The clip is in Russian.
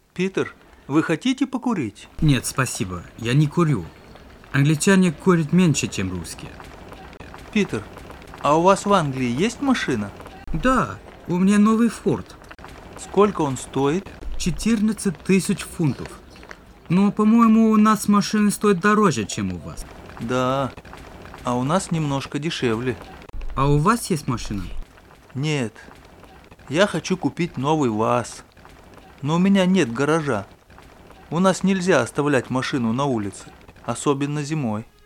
Питер, вы хотите покурить? Нет, спасибо, я не курю. Англичане курят меньше, чем русские. Питер, а у вас в Англии есть машина? Да, у меня новый Форд. Сколько он стоит? 14 тысяч фунтов. Но, по-моему, у нас машины стоят дороже, чем у вас. Да, а у нас немножко дешевле. А у вас есть машина? Нет, я хочу купить новый ВАЗ. Но у меня нет гаража. У нас нельзя оставлять машину на улице, особенно зимой.